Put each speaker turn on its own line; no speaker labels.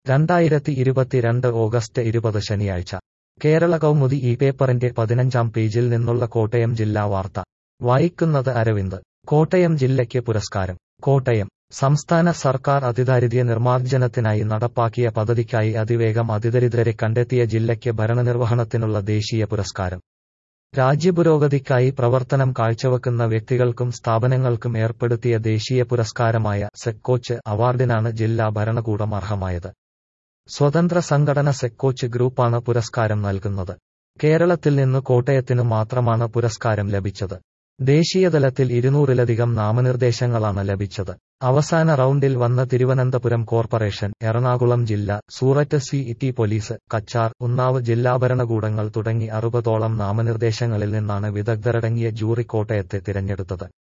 2022 August 20 ശനിയാഴ്ച കേരള കൗമുദി ഈ പേപ്പറിന്റെ 15-ാം പേജിൽ നിന്നുള്ള കോട്ടയം ജില്ലാ വാർത്ത വായിക്കുന്നത് അരവിന്ദ്. കോട്ടയം ജില്ലയ്ക്ക് പുരസ്കാരം. കോട്ടയം സംസ്ഥാന സർക്കാർ അതിദാരിദ്ര്യ നിർമ്മാർജ്ജനത്തിനായി നടപ്പാക്കിയ പദ്ധതിക്കായി അതിവേഗം അതിദരിദ്രരെ കണ്ടെത്തിയ ജില്ലയ്ക്ക് ഭരണനിർവഹണത്തിനുള്ള ദേശീയ പുരസ്കാരം. രാജ്യപുരോഗതിക്കായി പ്രവർത്തനം കാഴ്ചവെക്കുന്ന വ്യക്തികൾക്കും സ്ഥാപനങ്ങൾക്കും ഏർപ്പെടുത്തിയ ദേശീയ പുരസ്കാരമായ സെക്കോച്ച് അവാർഡിനാണ് ജില്ലാ ഭരണകൂടം അർഹമായത്. സ്വതന്ത്ര സംഘടന സെക്കോച്ച് ഗ്രൂപ്പാണ് പുരസ്കാരം നൽകുന്നത്. കേരളത്തിൽ നിന്ന് കോട്ടയത്തിനു മാത്രമാണ് പുരസ്കാരം ലഭിച്ചത്. ദേശീയതലത്തിൽ 200-ലധികം നാമനിർദ്ദേശങ്ങളാണ് ലഭിച്ചത്. അവസാന റൗണ്ടിൽ വന്ന തിരുവനന്തപുരം കോർപ്പറേഷൻ, എറണാകുളം ജില്ല, സൂററ്റ് സിറ്റി പോലീസ്, കച്ചാർ, ഉന്നാവ് ജില്ലാ ഭരണകൂടങ്ങൾ തുടങ്ങി 60ഓളം നാമനിർദ്ദേശങ്ങളിൽ നിന്നാണ് വിദഗ്ധരടങ്ങിയ ജൂറി കോട്ടയത്തെ തിരഞ്ഞെടുത്തത്.